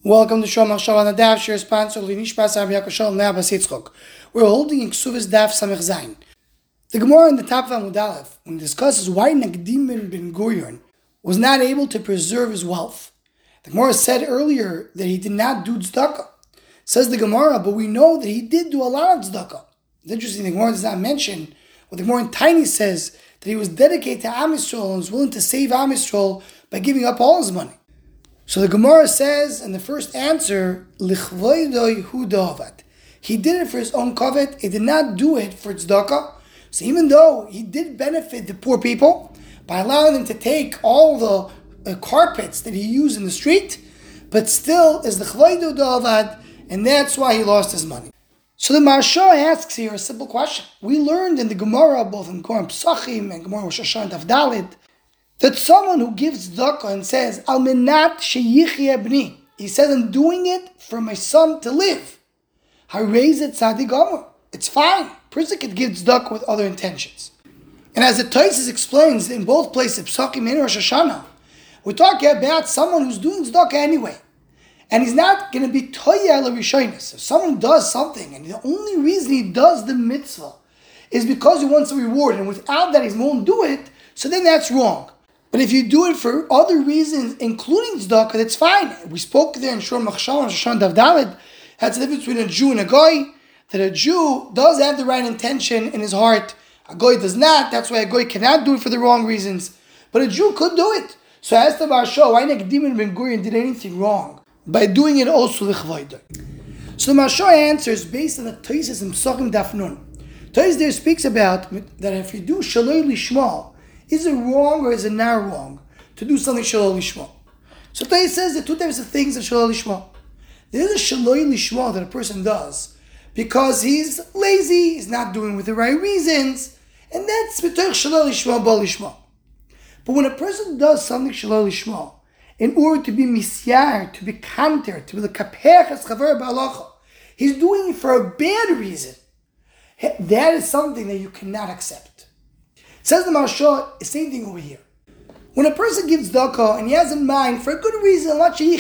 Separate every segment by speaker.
Speaker 1: Welcome to Shom Machshav on the Daf. Shir sponsor Linishpas Rabbi Yaakov Shalom Le'Abbas Yitzchok. We're holding in Ksuvas Daf Samech Zayin. The Gemara in the top of Amud Aleph, when it discusses why Nakdim ben Gurion was not able to preserve his wealth. The Gemara said earlier that he did not do tzedakah. Says the Gemara, but we know that he did do a lot of tzedakah. It's interesting, the Gemara does not mention, what the Gemara in Tiny says, that he was dedicated to Am Yisrael and was willing to save Am Yisrael by giving up all his money. So the Gemara says in the first answer, Lichvoidoi hu da'avad. He did it for his own covet. He did not do it for tzedakah. So even though he did benefit the poor people by allowing them to take all the carpets that he used in the street, but still is Lichvoidoi da'avad, and that's why he lost his money. So the Maharsha asks here a simple question. We learned in the Gemara, both in Gemara Pesachim and Gemara Rosh Hashanah Daf Daled, that someone who gives tzedakah and says, Al menat sheyichye bni, he says, I'm doing it for my son to live. Harei tzadik gomer. It's fine. A person could give tzedakah with other intentions. And as the Taisus explains in both places, Pesachim and Rosh Hashanah, we're talking about someone who's doing tzedakah anyway. And he's not going to be toya l'rishonis. If someone does something and the only reason he does the mitzvah is because he wants a reward, and without that he won't do it, so then that's wrong. But if you do it for other reasons, including tzedakah, that's fine. We spoke there in Shor Machshal and Shoshan Daf Daled. That's the difference between a Jew and a Goy. That a Jew does have the right intention in his heart. A Goy does not. That's why a Goy cannot do it for the wrong reasons. But a Jew could do it. So as the Maharsha, why Nakdim ben Gurion did anything wrong by doing it also l'chvoidoi? So the Maharsha answers based on the Taisus and Pesachim Daf Nun. Taisus there speaks about that if you do Shaloi Lishma, is it wrong or is it not wrong to do something Shaloi Lishma? So Taisus says there are two types of things in Shaloi Lishma. There is a Shaloi Lishma that a person does because he's lazy, he's not doing it with the right reasons, and that's B'toich Shaloi Lishma B'al Lishma. But when a person does something Shaloi Lishma in order to be misyar, to be counter, to be the kapech as chaver ba'alacha, he's doing it for a bad reason. That is something that you cannot accept. Says the Maharsha, the same thing over here. When a person gives tzedakah and he has in mind for a good reason,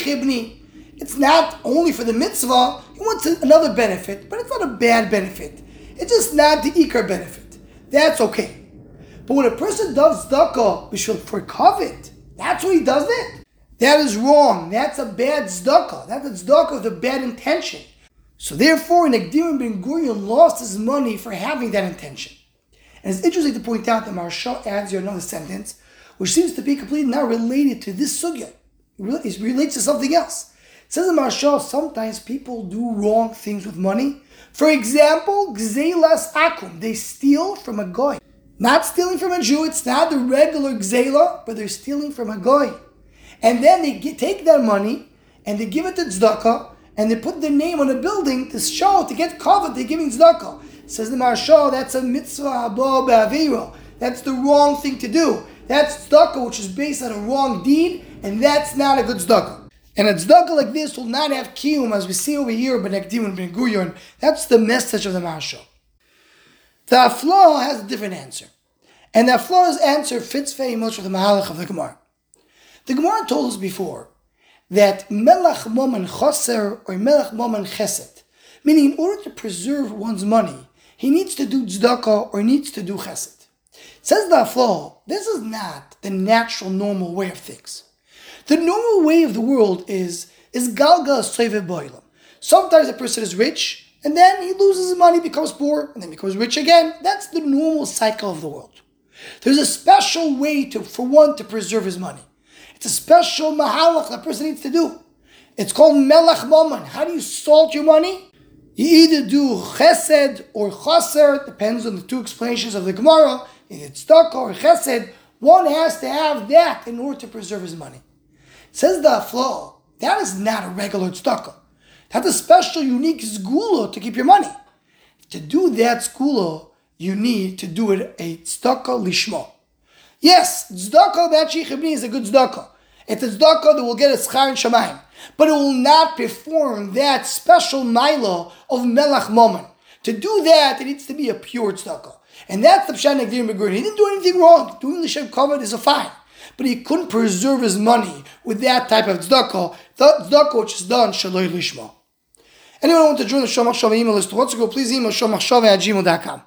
Speaker 1: it's not only for the mitzvah, he wants another benefit, but it's not a bad benefit. It's just not the ikar benefit. That's okay. But when a person does tzedakah for covet, that's what he does it. That is wrong. That's a bad tzedakah. That's a tzedakah with a bad intention. So therefore, Nakdim ben Gurion lost his money for having that intention. And it's interesting to point out that Maharsha adds here another sentence, which seems to be completely not related to this sugya. It relates to something else. It says in Maharsha, sometimes people do wrong things with money. For example, gzeilas akum, they steal from a goy. Not stealing from a Jew, it's not the regular gzeila, but they're stealing from a goy. And then they take that money, and they give it to tzedakah, and they put their name on a building to show, to get covered, they're giving tzedakah. Says the Maharsha, that's a mitzvah haba be'avira. That's the wrong thing to do. That's tzedakah, which is based on a wrong deed, and that's not a good tzedakah. And a tzedakah like this will not have kiyum, as we see over here by Nakdim ben Gurion. That's the message of the Maharsha. The Aflah has a different answer. And the Aflah's answer fits very much with the Mahalach of the Gemara. The Gemara told us before that melach momen choser or melach momen chesed, meaning in order to preserve one's money, he needs to do tzedakah or needs to do chesed. Says the Aflah, this is not the natural, normal way of things. The normal way of the world is galga soive boilam. Sometimes a person is rich, and then he loses his money, becomes poor, and then becomes rich again. That's the normal cycle of the world. There's a special way for one to preserve his money. It's a special mahalach that a person needs to do. It's called melach momen. How do you salt your money? You either do chesed or chaser, depends on the two explanations of the Gemara. If it's tzedakah or chesed, one has to have that in order to preserve his money. Says the Aflah, that is not a regular tzedakah. That's a special, unique zgula to keep your money. To do that zgula, you need to do it a tzedakah lishma. Yes, tzedakah that sheikhibni is a good tzedakah. It's a tzedakah that will get a schar in shamayim, but it will not perform that special maila of melach momen. To do that, it needs to be a pure tzedakah. And that's the Pshat Nakdim ben Gurion. He didn't do anything wrong. Doing the Shem Kavod is a fine. but he couldn't preserve his money with that type of tzedakah, the tzedakah which is done shaloi lishma. Anyone who want to join the Shomachshava email list, wants to go, please email shomachshava@gmail.com.